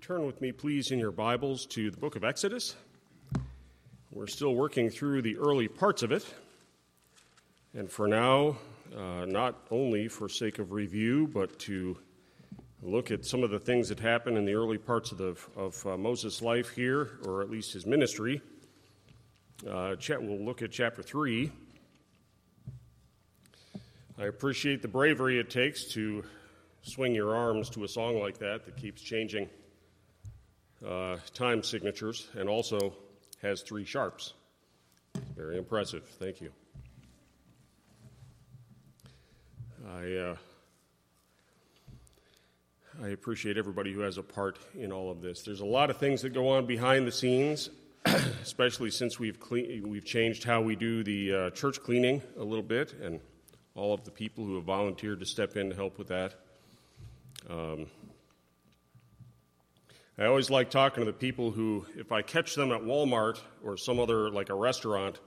turn with me, please, in your Bibles to the book of Exodus. We're still working through the early parts of it. And for now, not only for sake of review, but to look at some of the things that happened in the early parts of Moses' life here, or at least his ministry. We'll look at chapter 3. I appreciate the bravery it takes to swing your arms to a song like that keeps changing time signatures and also has 3 sharps. Very impressive. Thank you. I appreciate everybody who has a part in all of this. There's a lot of things that go on behind the scenes, especially since we've changed how we do the church cleaning a little bit, and all of the people who have volunteered to step in to help with that. I always like talking to the people who, if I catch them at Walmart or some other, like a restaurant,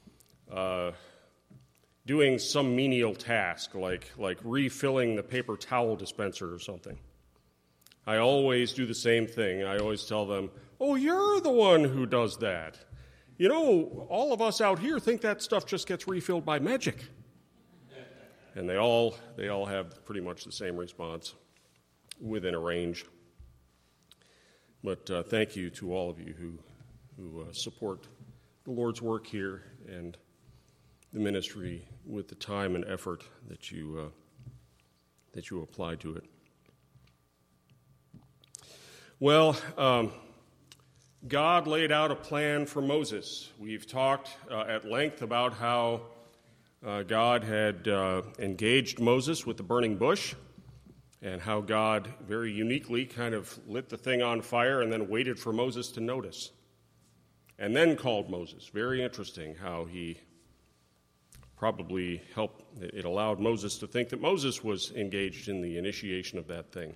doing some menial task, like refilling the paper towel dispenser or something, I always do the same thing. I always tell them, "Oh, you're the one who does that. You know, all of us out here think that stuff just gets refilled by magic." And they all have pretty much the same response within a range. But thank you to all of you who support the Lord's work here and the ministry with the time and effort that you apply to it. Well, God laid out a plan for Moses. We've talked at length about how God had engaged Moses with the burning bush, and how God very uniquely kind of lit the thing on fire and then waited for Moses to notice, and then called Moses. Very interesting how he probably it allowed Moses to think that Moses was engaged in the initiation of that thing.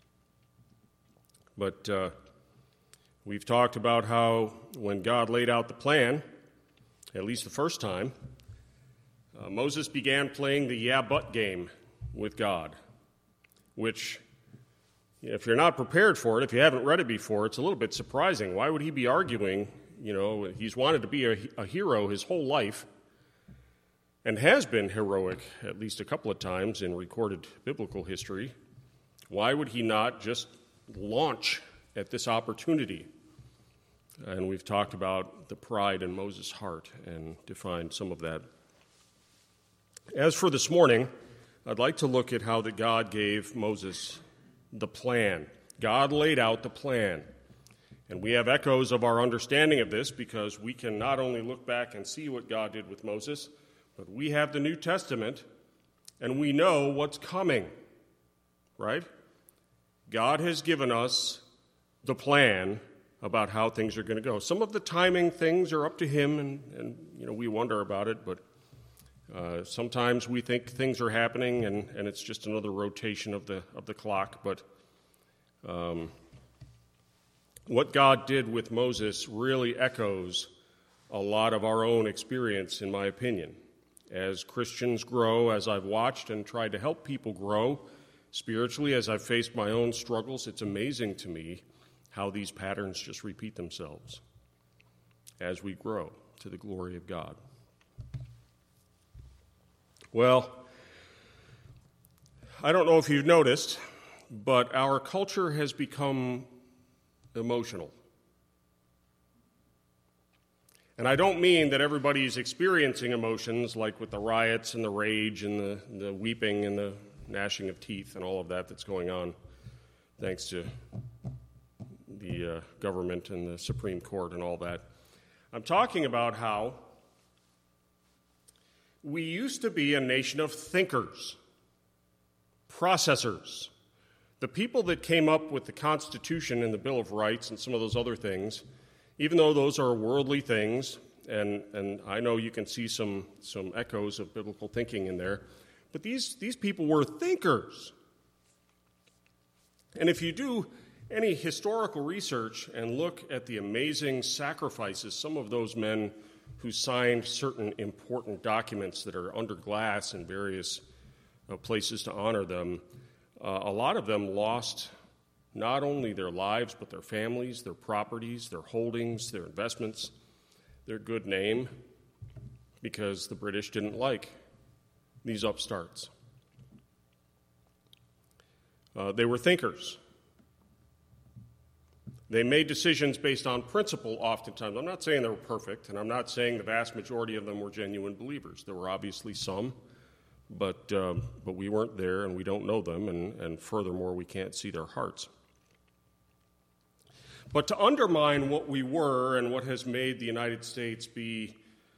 But we've talked about how when God laid out the plan, at least the first time, Moses began playing the yeah, but game with God, which, if you're not prepared for it, if you haven't read it before, it's a little bit surprising. Why would he be arguing? You know, he's wanted to be a hero his whole life and has been heroic at least a couple of times in recorded biblical history. Why would he not just launch at this opportunity? And we've talked about the pride in Moses' heart and defined some of that. As for this morning, I'd like to look at how that God gave Moses the plan. God laid out the plan. And we have echoes of our understanding of this because we can not only look back and see what God did with Moses, but we have the New Testament and we know what's coming, right? God has given us the plan about how things are going to go. Some of the timing things are up to him and we wonder about it, but sometimes we think things are happening and it's just another rotation of the clock. But what God did with Moses really echoes a lot of our own experience, in my opinion. As Christians grow, as I've watched and tried to help people grow spiritually, as I've faced my own struggles, it's amazing to me how these patterns just repeat themselves as we grow to the glory of God. Well, I don't know if you've noticed, but our culture has become emotional. And I don't mean that everybody's experiencing emotions like with the riots and the rage and the weeping and the gnashing of teeth and all of that that's going on, thanks to the government and the Supreme Court and all that. I'm talking about how we used to be a nation of thinkers, processors. The people that came up with the Constitution and the Bill of Rights and some of those other things, even though those are worldly things, and I know you can see some echoes of biblical thinking in there, but these people were thinkers. And if you do any historical research and look at the amazing sacrifices some of those men who signed certain important documents that are under glass in various places to honor them, a lot of them lost not only their lives, but their families, their properties, their holdings, their investments, their good name, because the British didn't like these upstarts. They were thinkers. They made decisions based on principle oftentimes. I'm not saying they were perfect, and I'm not saying the vast majority of them were genuine believers. There were obviously some, but we weren't there, and we don't know them, and furthermore, we can't see their hearts. But to undermine what we were and what has made the United States be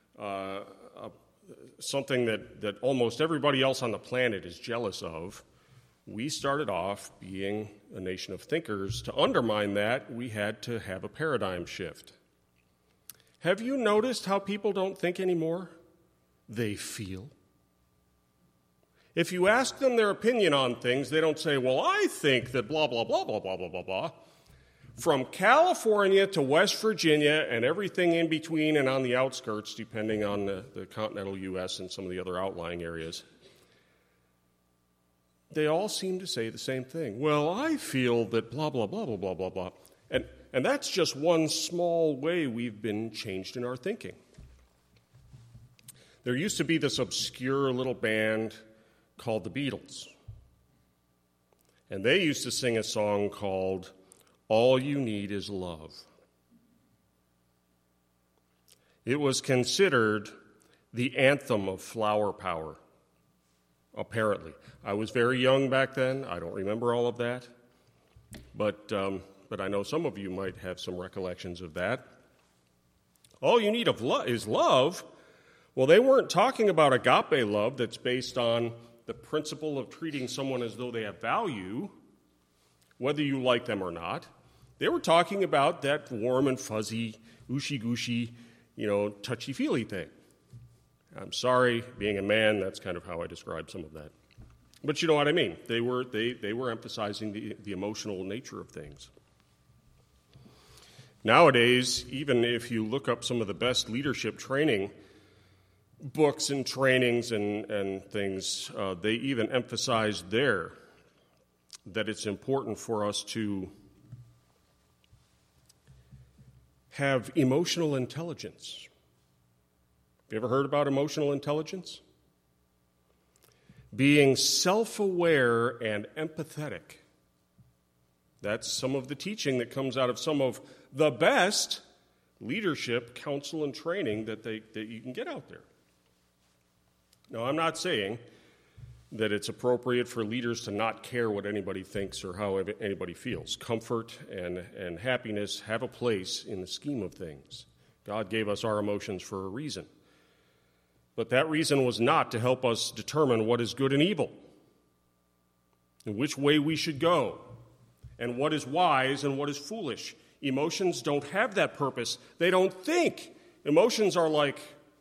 something that almost everybody else on the planet is jealous of, we started off being a nation of thinkers. To undermine that, we had to have a paradigm shift. Have you noticed how people don't think anymore? They feel. If you ask them their opinion on things, they don't say, well, I think that blah, blah, blah, blah, blah, blah, blah, blah. From California to West Virginia and everything in between and on the outskirts, depending on the continental U.S. and some of the other outlying areas, they all seem to say the same thing. Well, I feel that blah, blah, blah, blah, blah, blah, blah. And that's just one small way we've been changed in our thinking. There used to be this obscure little band called the Beatles. And they used to sing a song called All You Need Is Love. It was considered the anthem of flower power, apparently. I was very young back then. I don't remember all of that. But I know some of you might have some recollections of that. All you need is love. Well, they weren't talking about agape love that's based on the principle of treating someone as though they have value, whether you like them or not. They were talking about that warm and fuzzy, ooshy-gooshy, touchy-feely thing. I'm sorry, being a man, that's kind of how I describe some of that. But you know what I mean. They were emphasizing the emotional nature of things. Nowadays, even if you look up some of the best leadership training books and trainings and things, they even emphasize there that it's important for us to have emotional intelligence. Have you ever heard about emotional intelligence? Being self-aware and empathetic. That's some of the teaching that comes out of some of the best leadership, counsel, and training that you can get out there. Now, I'm not saying that it's appropriate for leaders to not care what anybody thinks or how anybody feels. Comfort and happiness have a place in the scheme of things. God gave us our emotions for a reason. But that reason was not to help us determine what is good and evil, and which way we should go, and what is wise and what is foolish. Emotions don't have that purpose. They don't think. Emotions are like,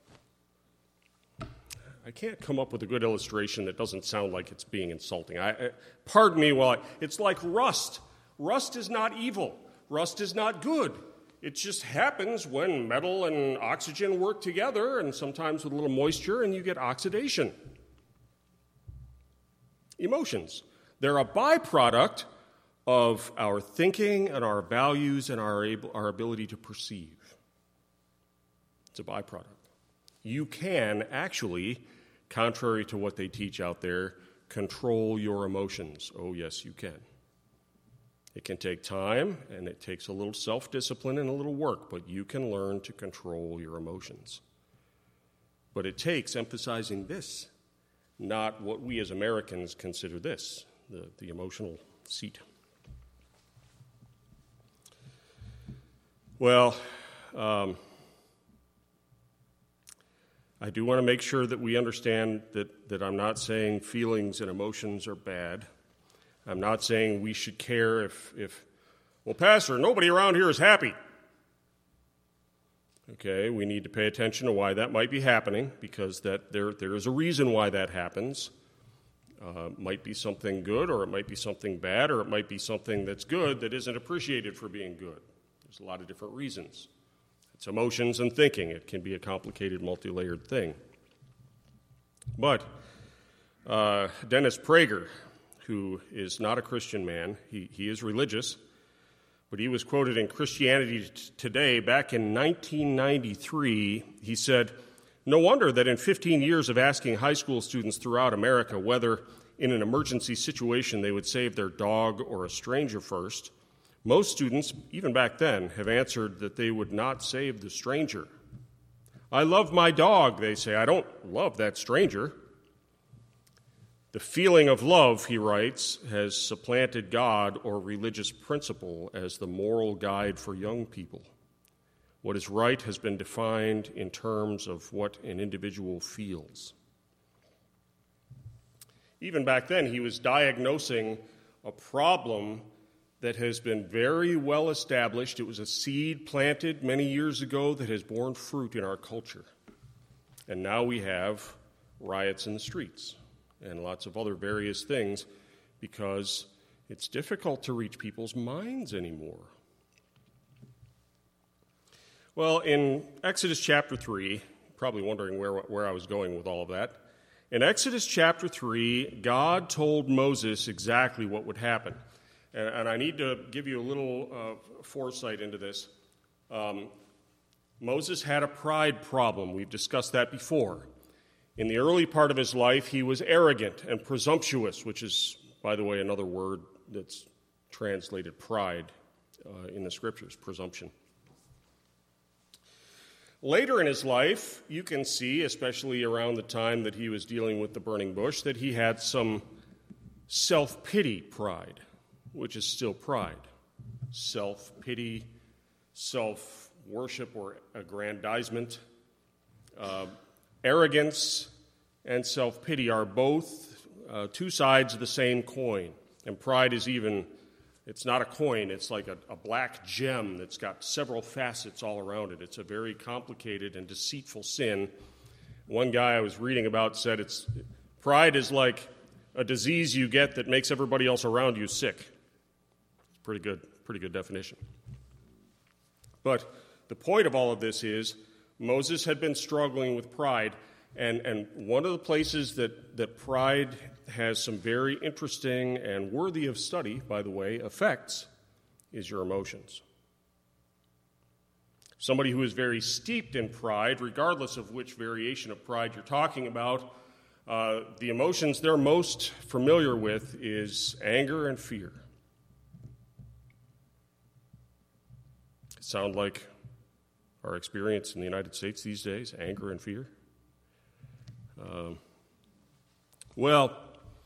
I can't come up with a good illustration that doesn't sound like it's being insulting. Pardon me, it's like rust. Rust is not evil. Rust is not good. It just happens when metal and oxygen work together, and sometimes with a little moisture, and you get oxidation. Emotions. They're a byproduct of our thinking and our values and our ability to perceive. It's a byproduct. You can actually, contrary to what they teach out there, control your emotions. Oh, yes, you can. It can take time, and it takes a little self-discipline and a little work, but you can learn to control your emotions. But it takes emphasizing this, not what we as Americans consider this, the emotional seat. Well, I do want to make sure that we understand that I'm not saying feelings and emotions are bad. I'm not saying we should care if well, Pastor, nobody around here is happy. Okay, we need to pay attention to why that might be happening, because there is a reason why that happens. It might be something good, or it might be something bad, or it might be something that's good that isn't appreciated for being good. There's a lot of different reasons. It's emotions and thinking. It can be a complicated, multi-layered thing. But Dennis Prager, who is not a Christian man. He is religious, but he was quoted in Christianity Today back in 1993. He said, "No wonder that in 15 years of asking high school students throughout America whether in an emergency situation they would save their dog or a stranger first, most students, even back then, have answered that they would not save the stranger. I love my dog," they say. "I don't love that stranger." The feeling of love, he writes, has supplanted God or religious principle as the moral guide for young people. What is right has been defined in terms of what an individual feels. Even back then, he was diagnosing a problem that has been very well established. It was a seed planted many years ago that has borne fruit in our culture. And now we have riots in the streets and lots of other various things because it's difficult to reach people's minds anymore. Well, in Exodus chapter 3, probably wondering where I was going with all of that. In Exodus chapter 3, God told Moses exactly what would happen. And I need to give you a little foresight into this. Moses had a pride problem. We've discussed that before. In the early part of his life, he was arrogant and presumptuous, which is, by the way, another word that's translated pride in the Scriptures, presumption. Later in his life, you can see, especially around the time that he was dealing with the burning bush, that he had some self-pity pride, which is still pride. Self-pity, self-worship or aggrandizement, arrogance and self-pity are both two sides of the same coin. And pride is even, it's not a coin, it's like a black gem that's got several facets all around it. It's a very complicated and deceitful sin. One guy I was reading about said pride is like a disease you get that makes everybody else around you sick. It's pretty good definition. But the point of all of this is Moses had been struggling with pride, and one of the places that pride has some very interesting and worthy of study, by the way, effects is your emotions. Somebody who is very steeped in pride, regardless of which variation of pride you're talking about, the emotions they're most familiar with is anger and fear. Sound like our experience in the United States these days, anger and fear? Well,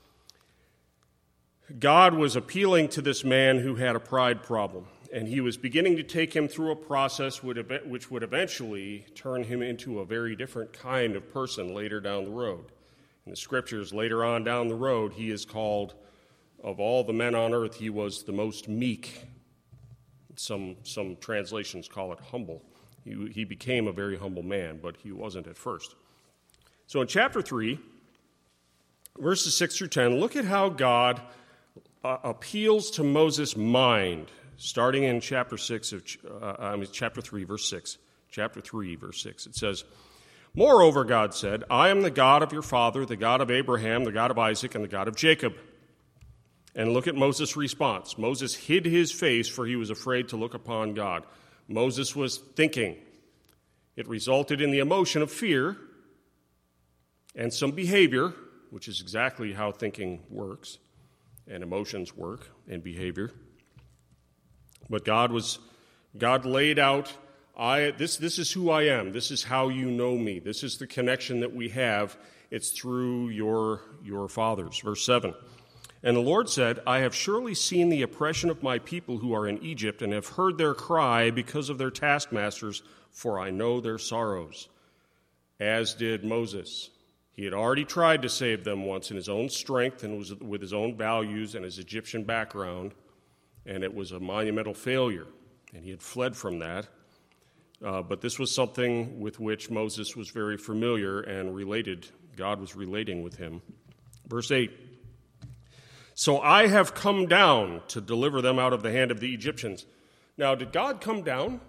God was appealing to this man who had a pride problem, and he was beginning to take him through a process which would eventually turn him into a very different kind of person later down the road. In the Scriptures, later on down the road, he is called, of all the men on earth, he was the most meek. Some translations call it humble. He became a very humble man, but he wasn't at first. So in chapter 3, verses 6 through 10, look at how God appeals to Moses' mind, starting in chapter 3, verse 6. Chapter 3, verse 6. It says, "Moreover, God said, I am the God of your father, the God of Abraham, the God of Isaac, and the God of Jacob." And look at Moses' response. Moses hid his face, for he was afraid to look upon God. Moses was thinking. It resulted in the emotion of fear and some behavior, which is exactly how thinking works, and emotions work, and behavior. But God laid out, this is who I am. This is how you know me. This is the connection that we have. It's through your fathers. Verse 7. "And the Lord said, I have surely seen the oppression of my people who are in Egypt, and have heard their cry because of their taskmasters, for I know their sorrows." As did Moses. He had already tried to save them once in his own strength and with his own values and his Egyptian background, and it was a monumental failure, and he had fled from that. But this was something with which Moses was very familiar and related. God was relating with him. Verse 8. "So I have come down to deliver them out of the hand of the Egyptians." Now, did God come down?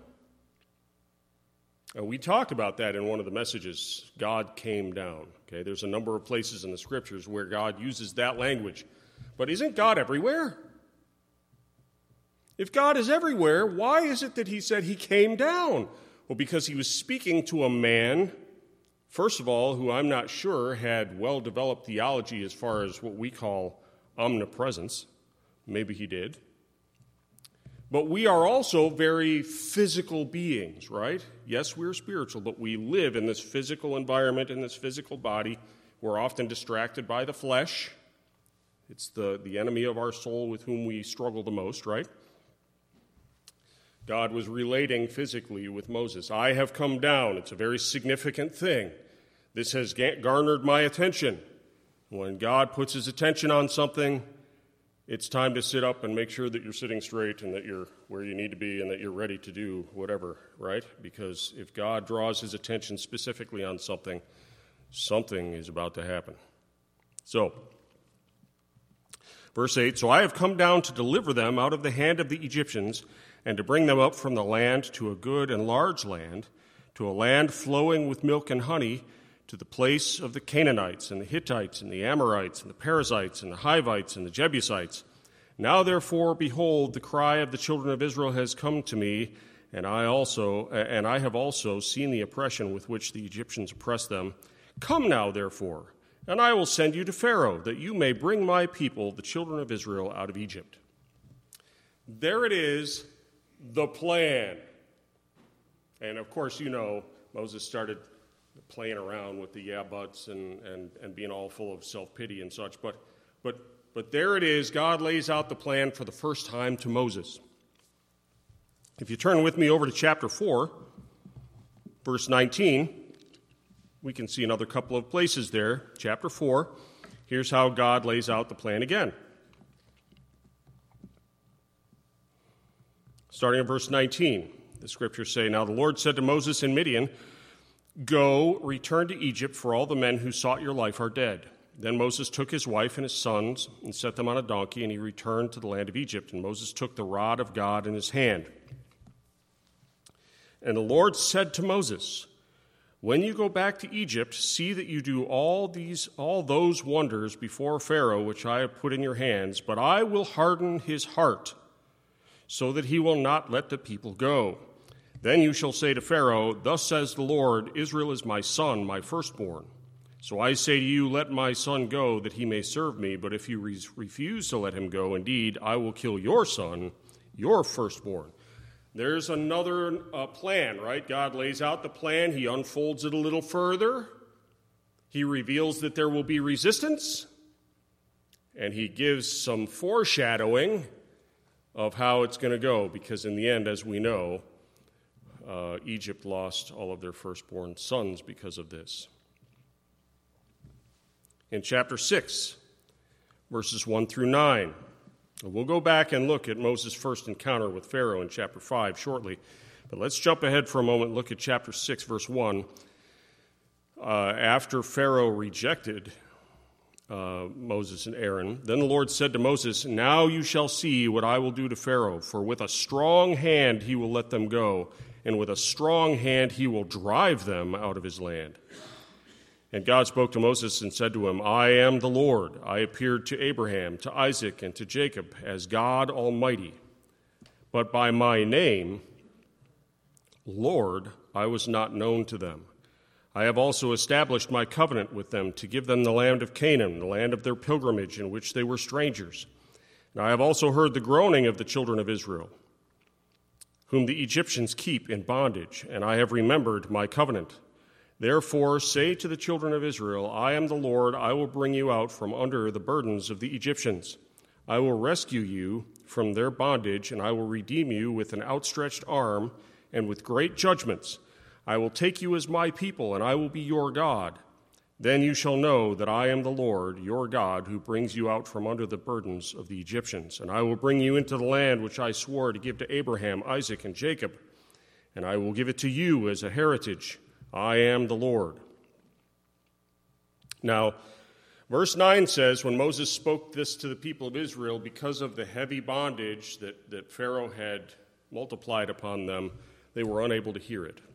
We talked about that in one of the messages. God came down. Okay, there's a number of places in the Scriptures where God uses that language. But isn't God everywhere? If God is everywhere, why is it that he said he came down? Well, because he was speaking to a man, first of all, who I'm not sure had well-developed theology as far as what we call omnipresence. Maybe he did. But we are also very physical beings, right? Yes, we're spiritual, but we live in this physical environment, in this physical body. We're often distracted by the flesh. It's the enemy of our soul with whom we struggle the most, right? God was relating physically with Moses. I have come down. It's a very significant thing. This has garnered my attention. When God puts his attention on something, it's time to sit up and make sure that you're sitting straight and that you're where you need to be and that you're ready to do whatever, right? Because if God draws his attention specifically on something, something is about to happen. So, verse 8, so I have come down to deliver them out of the hand of the Egyptians and to bring them up from the land to a good and large land, to a land flowing with milk and honey, to the place of the Canaanites and the Hittites and the Amorites and the Perizzites and the Hivites and the Jebusites. Now, therefore, behold, the cry of the children of Israel has come to me, and I have also seen the oppression with which the Egyptians oppress them. Come now, therefore, and I will send you to Pharaoh, that you may bring my people, the children of Israel, out of Egypt. There it is, the plan. And of course, you know, Moses started playing around with the yeah buts and being all full of self-pity and such. But there it is. God lays out the plan for the first time to Moses. If you turn with me over to chapter 4, verse 19, we can see another couple of places there. Chapter 4, here's how God lays out the plan again. Starting at verse 19, the scriptures say, Now the Lord said to Moses in Midian, Go, return to Egypt, for all the men who sought your life are dead. Then Moses took his wife and his sons and set them on a donkey, and he returned to the land of Egypt. And Moses took the rod of God in his hand. And the Lord said to Moses, When you go back to Egypt, see that you do all those wonders before Pharaoh, which I have put in your hands, but I will harden his heart, so that he will not let the people go. Then you shall say to Pharaoh, Thus says the Lord, Israel is my son, my firstborn. So I say to you, let my son go, that he may serve me. But if you refuse to let him go, indeed, I will kill your son, your firstborn. There's another plan, right? God lays out the plan. He unfolds it a little further. He reveals that there will be resistance. And he gives some foreshadowing of how it's going to go. Because in the end, as we know, Egypt lost all of their firstborn sons because of this. In chapter 6, verses 1 through 9, we'll go back and look at Moses' first encounter with Pharaoh in chapter 5 shortly. But let's jump ahead for a moment and look at chapter 6, verse 1. After Pharaoh rejected Moses and Aaron, then the Lord said to Moses, Now you shall see what I will do to Pharaoh, for with a strong hand he will let them go, and with a strong hand he will drive them out of his land. And God spoke to Moses and said to him, I am the Lord. I appeared to Abraham, to Isaac, and to Jacob as God Almighty. But by my name, Lord, I was not known to them. I have also established my covenant with them to give them the land of Canaan, the land of their pilgrimage in which they were strangers. And I have also heard the groaning of the children of Israel, whom the Egyptians keep in bondage, and I have remembered my covenant. Therefore say to the children of Israel, I am the Lord, I will bring you out from under the burdens of the Egyptians. I will rescue you from their bondage, and I will redeem you with an outstretched arm and with great judgments. I will take you as my people, and I will be your God. Then you shall know that I am the Lord, your God, who brings you out from under the burdens of the Egyptians. And I will bring you into the land which I swore to give to Abraham, Isaac, and Jacob, and I will give it to you as a heritage. I am the Lord. Now, verse 9 says, when Moses spoke this to the people of Israel, because of the heavy bondage that Pharaoh had multiplied upon them, they were unable to hear it.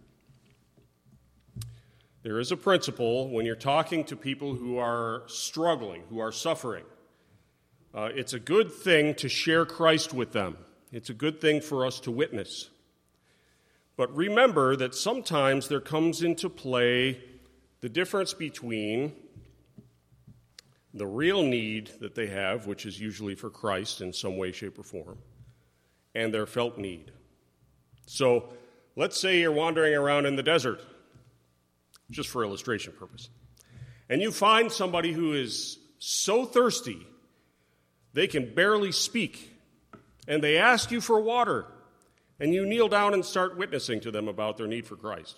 There is a principle when you're talking to people who are struggling, who are suffering. It's a good thing to share Christ with them. It's a good thing for us to witness. But remember that sometimes there comes into play the difference between the real need that they have, which is usually for Christ in some way, shape, or form, and their felt need. So let's say you're wandering around in the desert, just for illustration purpose, and you find somebody who is so thirsty they can barely speak, and they ask you for water, and you kneel down and start witnessing to them about their need for Christ.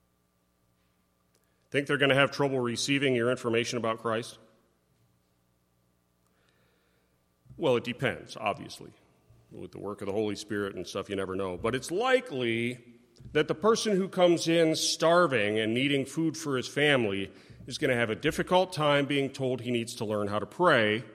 Think they're going to have trouble receiving your information about Christ? Well, it depends, obviously. With the work of the Holy Spirit and stuff, you never know. But it's likely that the person who comes in starving and needing food for his family is going to have a difficult time being told he needs to learn how to pray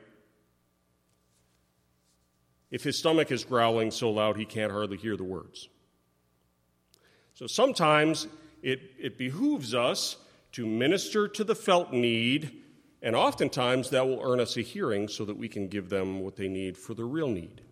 if his stomach is growling so loud he can't hardly hear the words. So sometimes it behooves us to minister to the felt need, and oftentimes that will earn us a hearing so that we can give them what they need for the real need.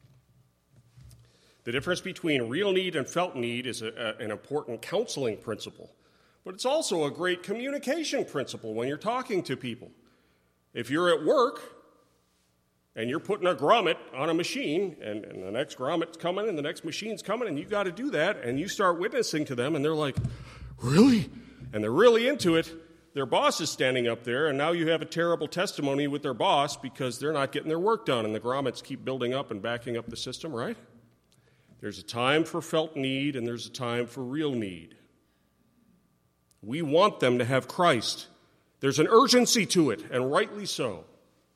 The difference between real need and felt need is an important counseling principle, but it's also a great communication principle when you're talking to people. If you're at work and you're putting a grommet on a machine, and the next grommet's coming and the next machine's coming, and you got to do that, and you start witnessing to them, and they're like, really? And they're really into it. Their boss is standing up there, and now you have a terrible testimony with their boss because they're not getting their work done, and the grommets keep building up and backing up the system, right? There's a time for felt need, and there's a time for real need. We want them to have Christ. There's an urgency to it, and rightly so.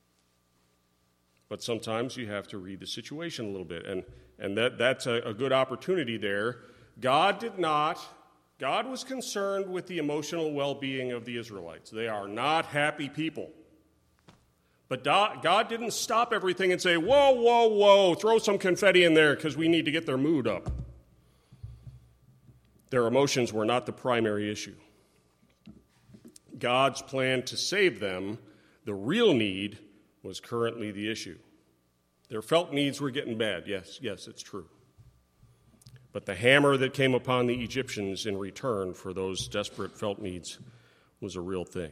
But sometimes you have to read the situation a little bit, and that's a good opportunity there. God was concerned with the emotional well-being of the Israelites. They are not happy people. But God didn't stop everything and say, whoa, whoa, whoa, throw some confetti in there because we need to get their mood up. Their emotions were not the primary issue. God's plan to save them, the real need, was currently the issue. Their felt needs were getting bad. Yes, it's true. But the hammer that came upon the Egyptians in return for those desperate felt needs was a real thing.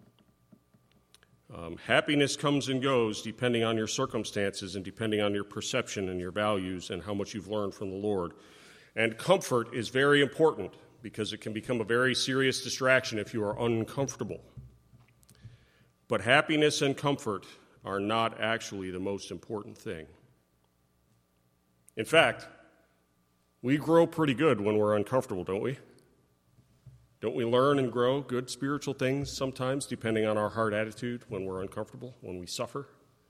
Happiness comes and goes depending on your circumstances and depending on your perception and your values and how much you've learned from the Lord. And comfort is very important because it can become a very serious distraction if you are uncomfortable. But happiness and comfort are not actually the most important thing. In fact, we grow pretty good when we're uncomfortable, don't we? Don't we learn and grow good spiritual things sometimes, depending on our heart attitude when we're uncomfortable, when we suffer?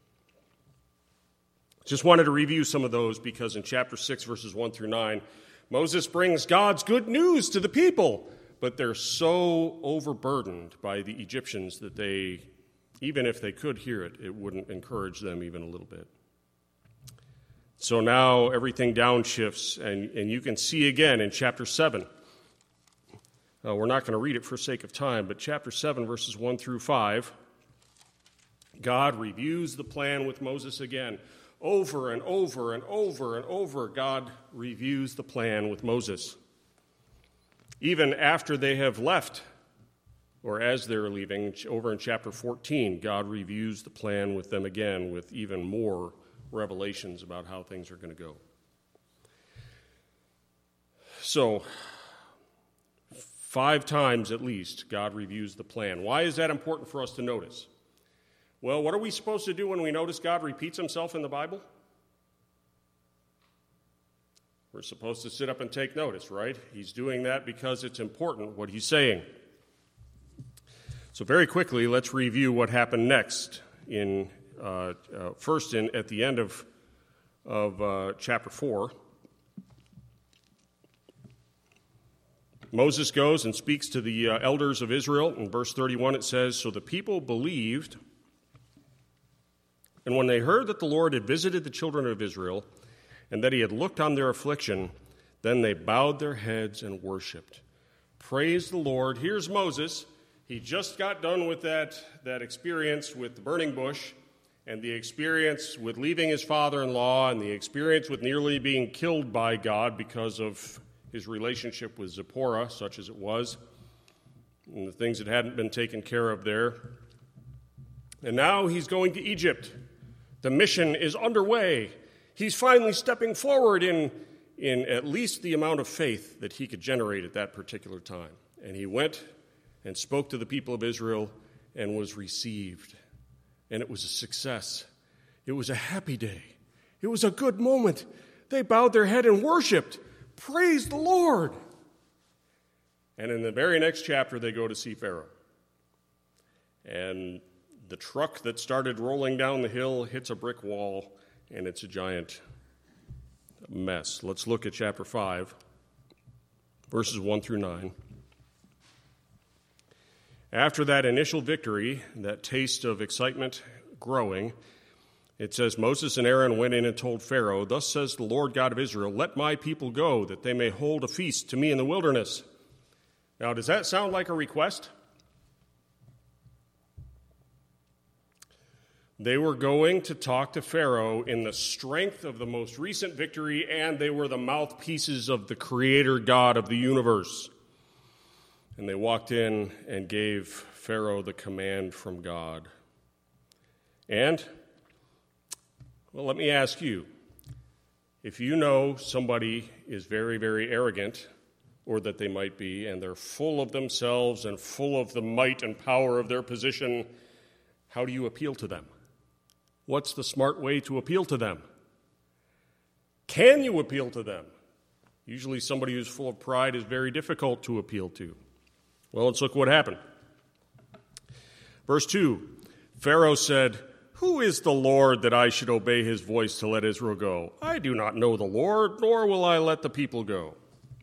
Just wanted to review some of those because in chapter 6, verses 1 through 9, Moses brings God's good news to the people, but they're so overburdened by the Egyptians that they, even if they could hear it, it wouldn't encourage them even a little bit. So now everything downshifts, and you can see again in chapter 7. We're not going to read it for sake of time, but chapter 7, verses 1 through 5, God reviews the plan with Moses again. Over and over and over and over, God reviews the plan with Moses. Even after they have left, or as they're leaving, over in chapter 14, God reviews the plan with them again with even more revelations about how things are going to go. So, 5 times at least, God reviews the plan. Why is that important for us to notice? Well, what are we supposed to do when we notice God repeats himself in the Bible? We're supposed to sit up and take notice, right? He's doing that because it's important what he's saying. So very quickly, let's review what happened next. First, at the end of chapter 4. Moses goes and speaks to the elders of Israel. In verse 31 it says, "So the people believed, and when they heard that the Lord had visited the children of Israel, and that he had looked on their affliction, then they bowed their heads and worshipped." Praise the Lord. Here's Moses. He just got done with that experience with the burning bush, and the experience with leaving his father-in-law and the experience with nearly being killed by God because of his relationship with Zipporah, such as it was, and the things that hadn't been taken care of there. And now he's going to Egypt. The mission is underway. He's finally stepping forward in at least the amount of faith that he could generate at that particular time. And he went and spoke to the people of Israel and was received. And it was a success. It was a happy day. It was a good moment. They bowed their head and worshiped. Praise the Lord. And in the very next chapter, they go to see Pharaoh. And the truck that started rolling down the hill hits a brick wall, and it's a giant mess. Let's look at chapter 5, verses 1 through 9. After that initial victory, that taste of excitement growing, it says, Moses and Aaron went in and told Pharaoh, "Thus says the Lord God of Israel, let my people go, that they may hold a feast to me in the wilderness." Now, does that sound like a request? They were going to talk to Pharaoh in the strength of the most recent victory, and they were the mouthpieces of the Creator God of the universe. And they walked in and gave Pharaoh the command from God. And, well, let me ask you, if you know somebody is very, very arrogant, or that they might be, and they're full of themselves and full of the might and power of their position, how do you appeal to them? What's the smart way to appeal to them? Can you appeal to them? Usually somebody who's full of pride is very difficult to appeal to. Well, let's look what happened. Verse 2, Pharaoh said, "Who is the Lord that I should obey his voice to let Israel go? I do not know the Lord, nor will I let the people go."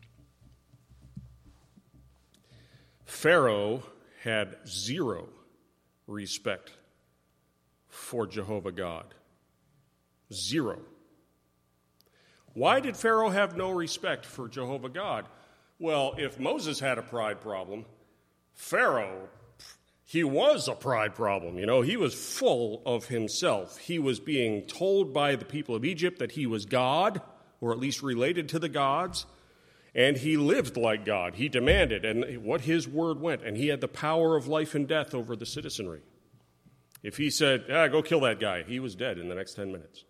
Pharaoh had zero respect for Jehovah God. Zero. Why did Pharaoh have no respect for Jehovah God? Well, if Moses had a pride problem, Pharaoh, he was a pride problem. You know, he was full of himself. He was being told by the people of Egypt that he was God, or at least related to the gods, and he lived like God. He demanded, and what his word went, and he had the power of life and death over the citizenry. If he said, go kill that guy, he was dead in the next 10 minutes.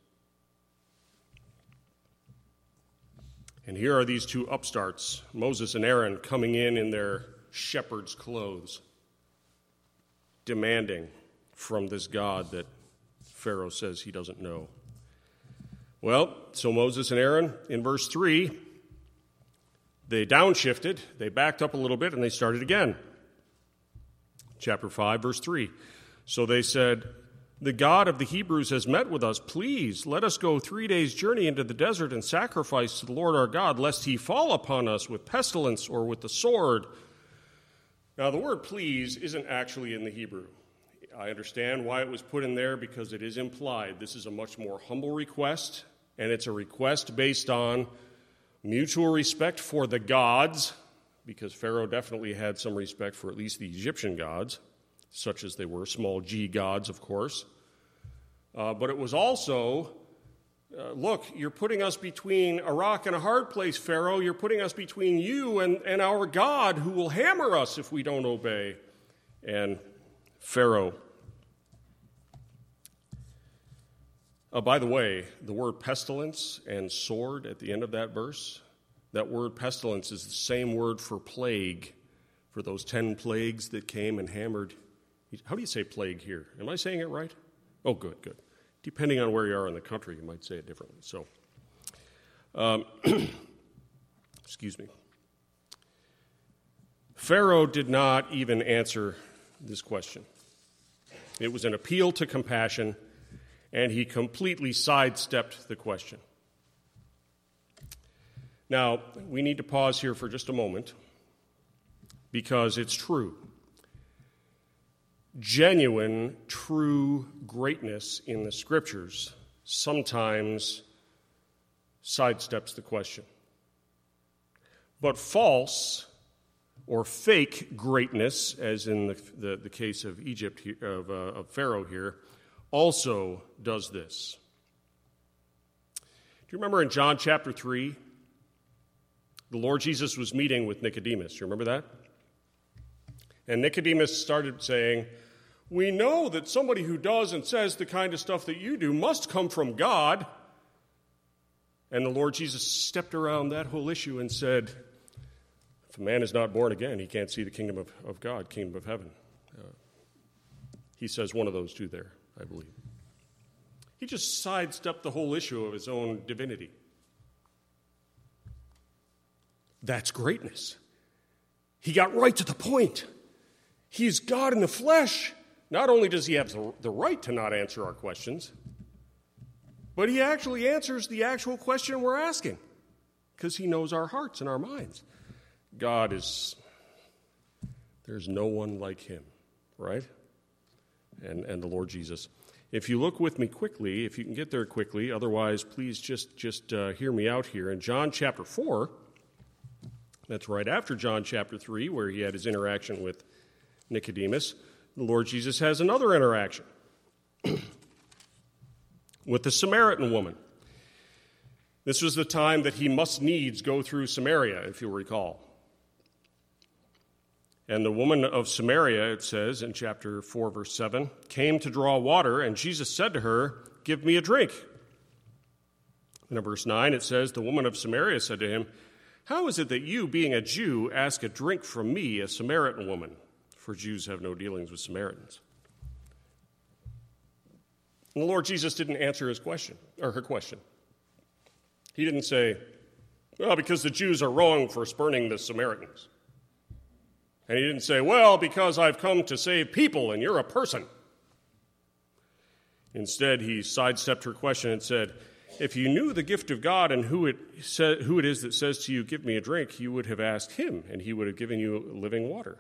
And here are these two upstarts, Moses and Aaron, coming in their shepherd's clothes, demanding from this God that Pharaoh says he doesn't know. Well, so Moses and Aaron, in verse 3, they downshifted, they backed up a little bit, and they started again. Chapter 5, verse 3. So they said, "The God of the Hebrews has met with us. Please, let us go 3 days' journey into the desert and sacrifice to the Lord our God, lest he fall upon us with pestilence or with the sword." Now, the word "please" isn't actually in the Hebrew. I understand why it was put in there, because it is implied. This is a much more humble request, and it's a request based on mutual respect for the gods, because Pharaoh definitely had some respect for at least the Egyptian gods, such as they were, small g gods, of course. But it was also, look, you're putting us between a rock and a hard place, Pharaoh. You're putting us between you and our God, who will hammer us if we don't obey. And Pharaoh. By the way, the word pestilence and sword at the end of that verse, that word pestilence is the same word for plague, for those 10 plagues that came and hammered. How do you say plague here? Am I saying it right? Oh, good. Depending on where you are in the country, you might say it differently. So, excuse me. Pharaoh did not even answer this question. It was an appeal to compassion, and he completely sidestepped the question. Now, we need to pause here for just a moment, because it's true. Genuine, true greatness in the Scriptures sometimes sidesteps the question. But false or fake greatness, as in the case of Egypt, of Pharaoh here, also does this. Do you remember in John chapter 3, the Lord Jesus was meeting with Nicodemus? Do you remember that? And Nicodemus started saying, "We know that somebody who does and says the kind of stuff that you do must come from God." And the Lord Jesus stepped around that whole issue and said, if a man is not born again, he can't see the kingdom of God, kingdom of heaven. He says one of those two there, I believe. He just sidestepped the whole issue of his own divinity. That's greatness. He got right to the point. He is God in the flesh. Not only does he have the right to not answer our questions, but he actually answers the actual question we're asking because he knows our hearts and our minds. There's no one like him, right? And the Lord Jesus. If you look with me quickly, if you can get there quickly, otherwise please just hear me out here. In John chapter 4, that's right after John chapter 3, where he had his interaction with Nicodemus, the Lord Jesus has another interaction with the Samaritan woman. This was the time that he must needs go through Samaria, if you'll recall. And the woman of Samaria, it says in chapter 4, verse 7, came to draw water, and Jesus said to her, "Give me a drink." And in verse 9, it says, the woman of Samaria said to him, "How is it that you, being a Jew, ask a drink from me, a Samaritan woman? For Jews have no dealings with Samaritans." And the Lord Jesus didn't answer his question, or her question. He didn't say, "Well, because the Jews are wrong for spurning the Samaritans." And he didn't say, "Well, because I've come to save people and you're a person." Instead, he sidestepped her question and said, "If you knew the gift of God and who it is that says to you, 'Give me a drink,' you would have asked him, and he would have given you living water."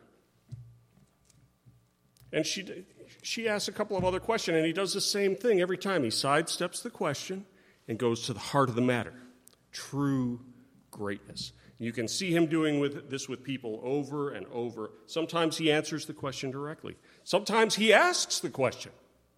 And she asks a couple of other questions, and he does the same thing every time. He sidesteps the question and goes to the heart of the matter. True greatness. You can see him doing this with people over and over. Sometimes he answers the question directly. Sometimes he asks the question.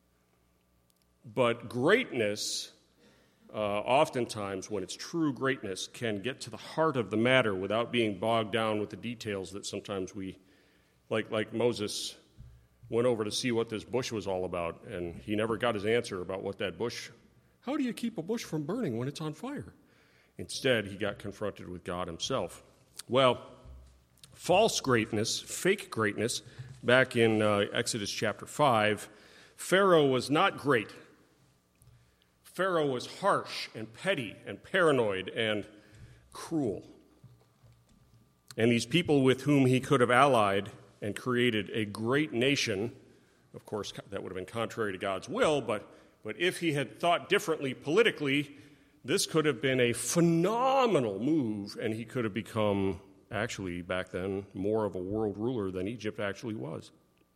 But greatness, oftentimes when it's true greatness, can get to the heart of the matter without being bogged down with the details that sometimes we, like Moses, went over to see what this bush was all about, and he never got his answer about what that bush, how do you keep a bush from burning when it's on fire? Instead, he got confronted with God himself. Well, false greatness, fake greatness, back in Exodus chapter 5, Pharaoh was not great. Pharaoh was harsh and petty and paranoid and cruel. And these people with whom he could have allied and created a great nation, of course, that would have been contrary to God's will, but if he had thought differently politically, this could have been a phenomenal move, and he could have become, actually, back then, more of a world ruler than Egypt actually was.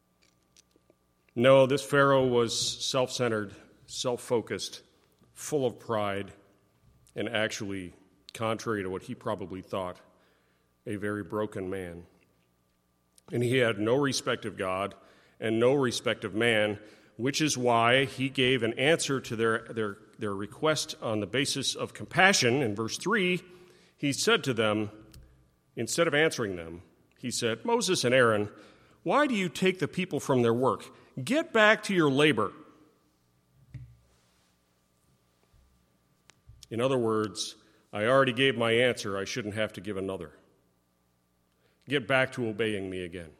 No, this Pharaoh was self-centered, self-focused, full of pride, and actually, contrary to what he probably thought, a very broken man. And he had no respect of God and no respect of man, which is why he gave an answer to their request on the basis of compassion. In verse 3, he said to them, instead of answering them, he said, "Moses and Aaron, why do you take the people from their work? Get back to your labor." In other words, I already gave my answer. I shouldn't have to give another. Get back to obeying me again.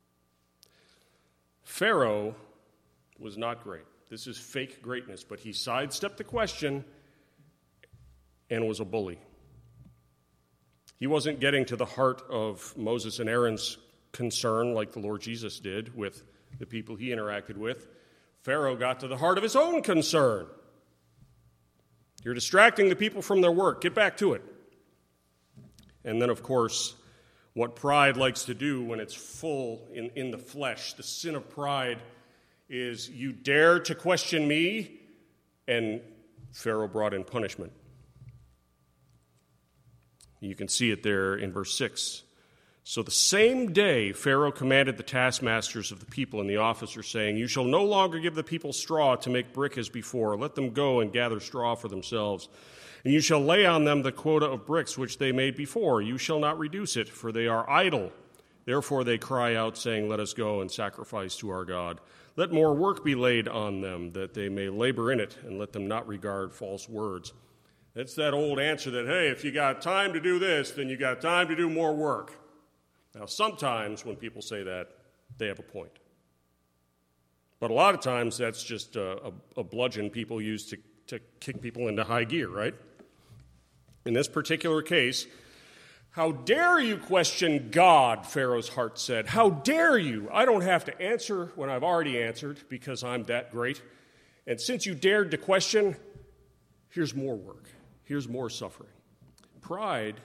Pharaoh was not great. This is fake greatness, but he sidestepped the question and was a bully. He wasn't getting to the heart of Moses and Aaron's concern like the Lord Jesus did with the people he interacted with. Pharaoh got to the heart of his own concern. You're distracting the people from their work. Get back to it. And then, of course, what pride likes to do when it's full in the flesh, the sin of pride, is you dare to question me, and Pharaoh brought in punishment. You can see it there in verse 6. So the same day Pharaoh commanded the taskmasters of the people and the officers, saying, "You shall no longer give the people straw to make brick as before. Let them go and gather straw for themselves. And you shall lay on them the quota of bricks which they made before. You shall not reduce it, for they are idle. Therefore they cry out, saying, 'Let us go and sacrifice to our God.' Let more work be laid on them, that they may labor in it, and let them not regard false words." It's that old answer that, hey, if you got time to do this, then you got time to do more work. Now, sometimes when people say that, they have a point. But a lot of times that's just a bludgeon people use to kick people into high gear, right? In this particular case, "How dare you question God?" Pharaoh's heart said. "How dare you? I don't have to answer when I've already answered because I'm that great. And since you dared to question, here's more work. Here's more suffering." Pride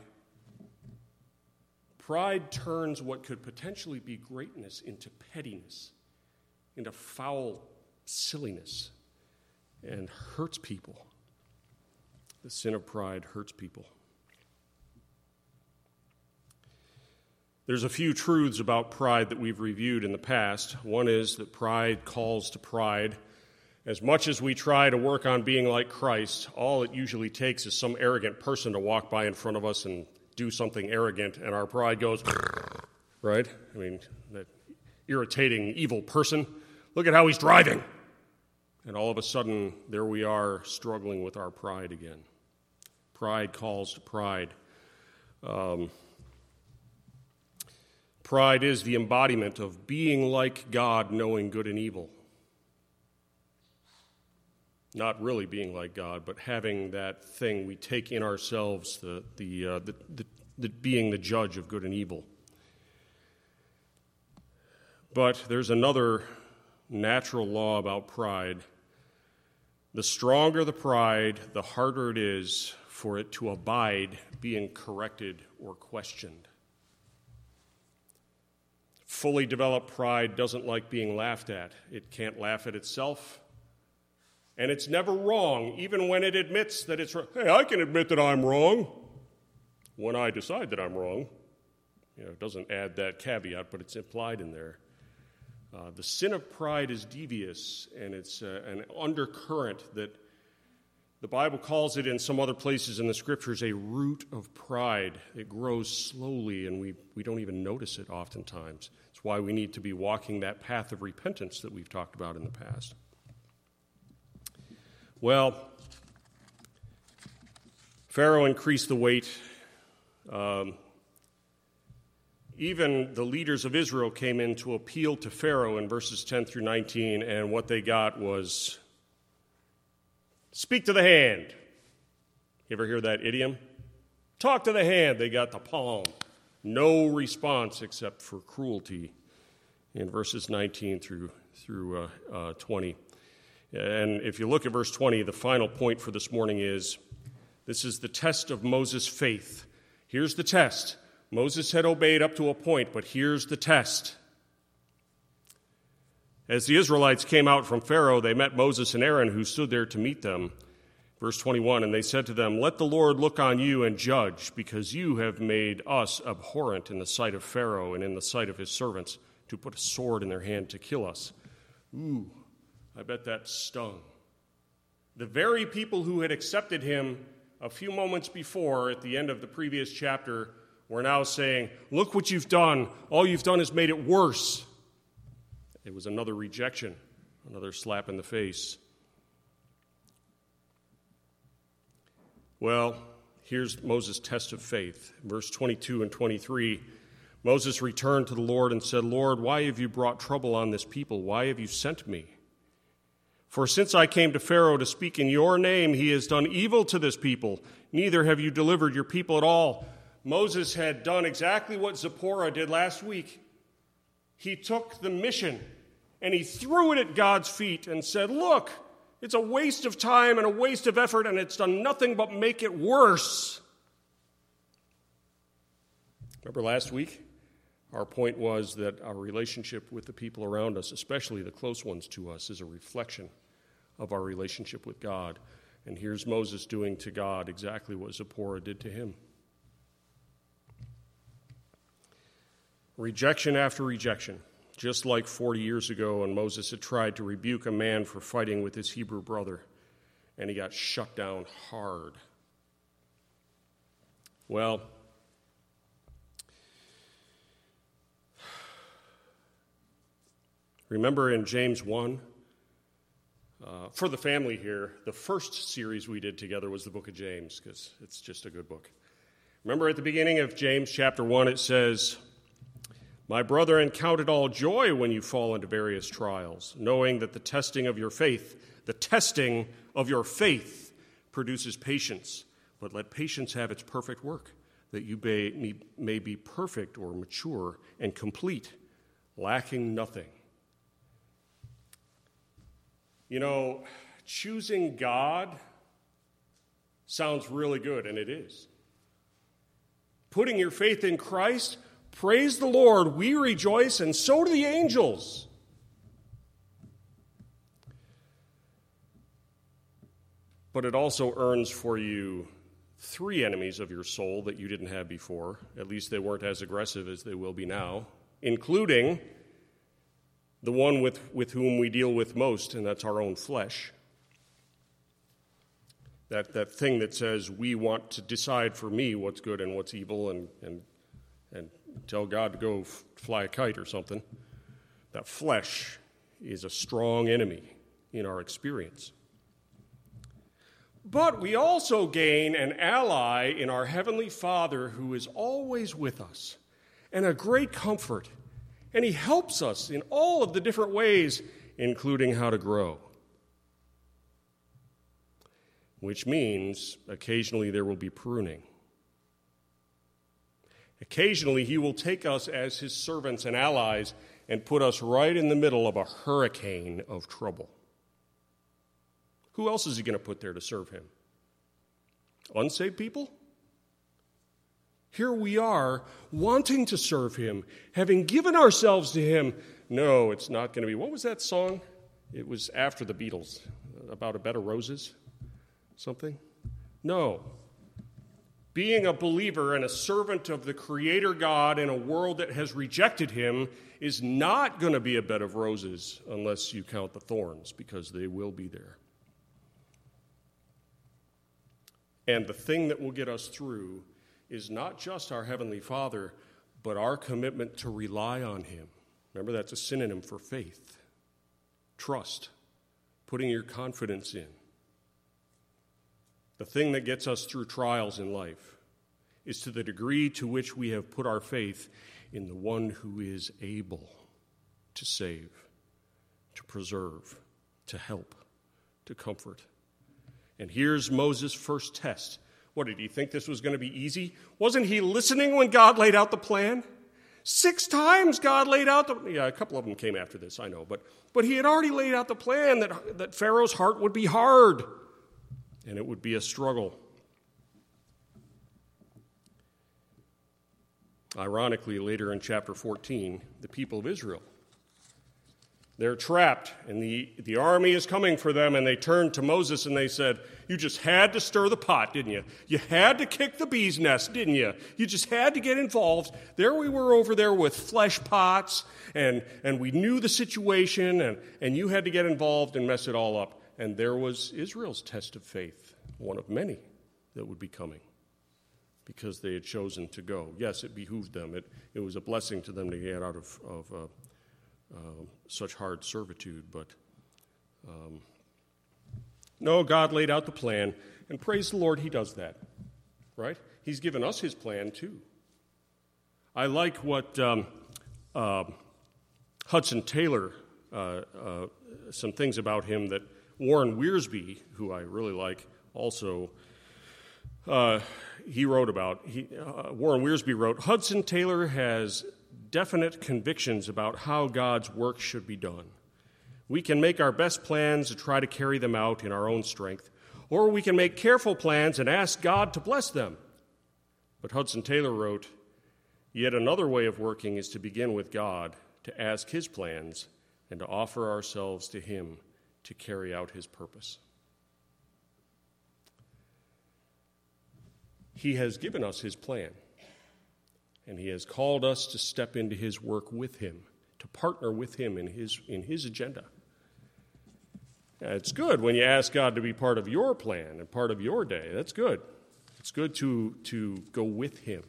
turns what could potentially be greatness into pettiness, into foul silliness, and hurts people. The sin of pride hurts people. There's a few truths about pride that we've reviewed in the past. One is that pride calls to pride. As much as we try to work on being like Christ, all it usually takes is some arrogant person to walk by in front of us and do something arrogant, and our pride goes, right? I mean, that irritating, evil person, look at how he's driving. And all of a sudden, there we are struggling with our pride again. Pride calls to pride. Pride is the embodiment of being like God, knowing good and evil. Not really being like God, but having that thing we take in ourselves, the being the judge of good and evil. But there's another natural law about pride. The stronger the pride, the harder it is for it to abide being corrected or questioned. Fully developed pride doesn't like being laughed at. It can't laugh at itself. And it's never wrong, even when it admits that it's wrong. Hey, I can admit that I'm wrong when I decide that I'm wrong. It doesn't add that caveat, but it's implied in there. The sin of pride is devious, and it's an undercurrent that the Bible calls it in some other places in the Scriptures a root of pride. It grows slowly, and we don't even notice it oftentimes. It's why we need to be walking that path of repentance that we've talked about in the past. Well, Pharaoh increased the weight. Even the leaders of Israel came in to appeal to Pharaoh in verses 10 through 19, and what they got was, "Speak to the hand." You ever hear that idiom? Talk to the hand. They got the palm. No response except for cruelty in verses 19 through 20. And if you look at verse 20, the final point for this morning is, this is the test of Moses' faith. Here's the test. Moses had obeyed up to a point, but here's the test. As the Israelites came out from Pharaoh, they met Moses and Aaron, who stood there to meet them. Verse 21, and they said to them, "Let the Lord look on you and judge, because you have made us abhorrent in the sight of Pharaoh and in the sight of his servants, to put a sword in their hand to kill us." Ooh, I bet that stung. The very people who had accepted him a few moments before, at the end of the previous chapter, were now saying, "Look what you've done. All you've done is made it worse." It was another rejection, another slap in the face. Well, here's Moses' test of faith. Verse 22 and 23, Moses returned to the Lord and said, "Lord, why have you brought trouble on this people? Why have you sent me? For since I came to Pharaoh to speak in your name, he has done evil to this people. Neither have you delivered your people at all." Moses had done exactly what Zipporah did last week. He took the mission and he threw it at God's feet and said, "Look, it's a waste of time and a waste of effort, and it's done nothing but make it worse." Remember last week? Our point was that our relationship with the people around us, especially the close ones to us, is a reflection of our relationship with God. And here's Moses doing to God exactly what Zipporah did to him. Rejection after rejection, just like 40 years ago when Moses had tried to rebuke a man for fighting with his Hebrew brother, and he got shut down hard. Well, remember in James 1, for the family here, the first series we did together was the book of James, because it's just a good book. Remember at the beginning of James chapter 1, it says, "My brethren, count it all joy when you fall into various trials, knowing that the testing of your faith produces patience. But let patience have its perfect work, that you may be perfect or mature and complete, lacking nothing." You know, choosing God sounds really good, and it is. Putting your faith in Christ, praise the Lord, we rejoice, and so do the angels. But it also earns for you 3 enemies of your soul that you didn't have before. At least they weren't as aggressive as they will be now, including the one with whom we deal with most, and that's our own flesh. That thing that says we want to decide for me what's good and what's evil and tell God to go fly a kite or something. That flesh is a strong enemy in our experience. But we also gain an ally in our Heavenly Father who is always with us and a great comfort. And he helps us in all of the different ways, including how to grow. Which means occasionally there will be pruning. Occasionally he will take us as his servants and allies and put us right in the middle of a hurricane of trouble. Who else is he going to put there to serve him? Unsaved people? Here we are, wanting to serve him, having given ourselves to him. No, it's not going to be. What was that song? It was after the Beatles, about a bed of roses, something? No. Being a believer and a servant of the Creator God in a world that has rejected him is not going to be a bed of roses unless you count the thorns, because they will be there. And the thing that will get us through is not just our Heavenly Father, but our commitment to rely on him. Remember, that's a synonym for faith. Trust. Putting your confidence in. The thing that gets us through trials in life is to the degree to which we have put our faith in the one who is able to save, to preserve, to help, to comfort. And here's Moses' first test. What, did he think this was going to be easy? Wasn't he listening when God laid out the plan? 6 times God laid out a couple of them came after this, I know, but he had already laid out the plan that Pharaoh's heart would be hard, and it would be a struggle. Ironically, later in chapter 14, the people of Israel, they're trapped, and the army is coming for them, and they turned to Moses and they said, "You just had to stir the pot, didn't you? You had to kick the bee's nest, didn't you? You just had to get involved. There we were over there with flesh pots, and we knew the situation, and you had to get involved and mess it all up." And there was Israel's test of faith, one of many that would be coming, because they had chosen to go. Yes, it behooved them. It was a blessing to them to get out of such hard servitude, but no, God laid out the plan, and praise the Lord, he does that, right? He's given us his plan too. I like what Hudson Taylor, some things about him that Warren Wiersbe, who I really like, also he wrote about. Warren Wiersbe wrote, "Hudson Taylor has definite convictions about how God's work should be done. We can make our best plans and try to carry them out in our own strength, or we can make careful plans and ask God to bless them." But Hudson Taylor wrote, "Yet another way of working is to begin with God, to ask his plans, and to offer ourselves to him to carry out his purpose." He has given us his plan. And he has called us to step into his work with him, to partner with him in his agenda. It's good when you ask God to be part of your plan and part of your day. That's good. It's good to go with him.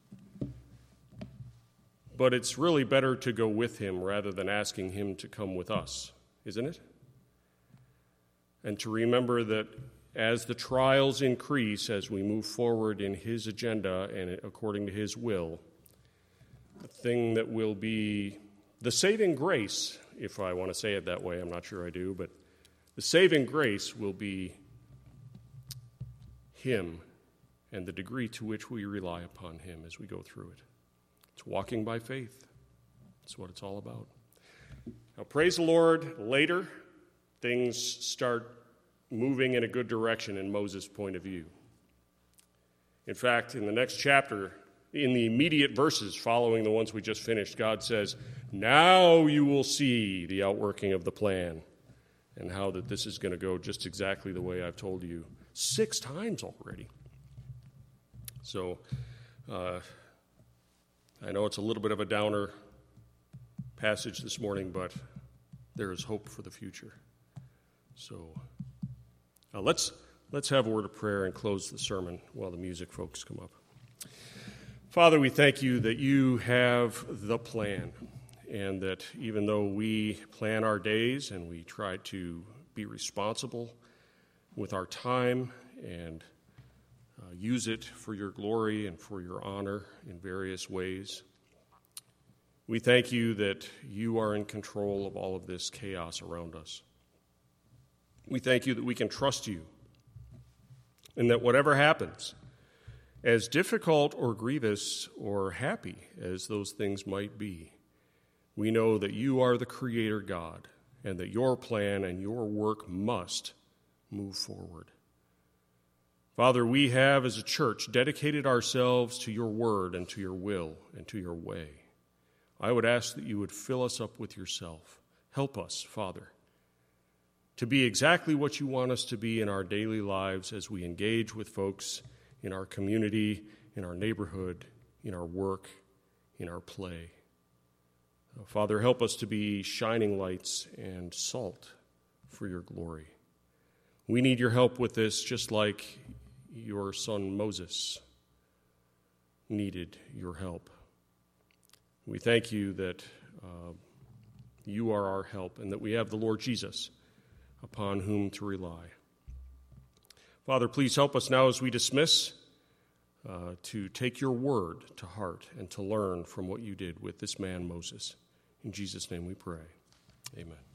But it's really better to go with him rather than asking him to come with us, isn't it? And to remember that as the trials increase, as we move forward in his agenda and according to his will, the thing that will be the saving grace, if I want to say it that way, I'm not sure I do, but the saving grace will be him and the degree to which we rely upon him as we go through it. It's walking by faith. That's what it's all about. Now, praise the Lord, later things start moving in a good direction in Moses' point of view. In fact, in the next chapter, in the immediate verses following the ones we just finished, God says, now you will see the outworking of the plan and how that this is going to go just exactly the way I've told you 6 times already. So, I know it's a little bit of a downer passage this morning, but there is hope for the future. So, let's have a word of prayer and close the sermon while the music folks come up. Father, we thank you that you have the plan, and that even though we plan our days and we try to be responsible with our time and use it for your glory and for your honor in various ways, we thank you that you are in control of all of this chaos around us. We thank you that we can trust you, and that whatever happens, as difficult or grievous or happy as those things might be, we know that you are the Creator God, and that your plan and your work must move forward. Father, we have as a church dedicated ourselves to your word and to your will and to your way. I would ask that you would fill us up with yourself. Help us, Father, to be exactly what you want us to be in our daily lives as we engage with folks in our community, in our neighborhood, in our work, in our play. Father, help us to be shining lights and salt for your glory. We need your help with this, just like your son Moses needed your help. We thank you that you are our help and that we have the Lord Jesus upon whom to rely. Father, please help us now as we dismiss to take your word to heart and to learn from what you did with this man Moses. In Jesus' name we pray. Amen.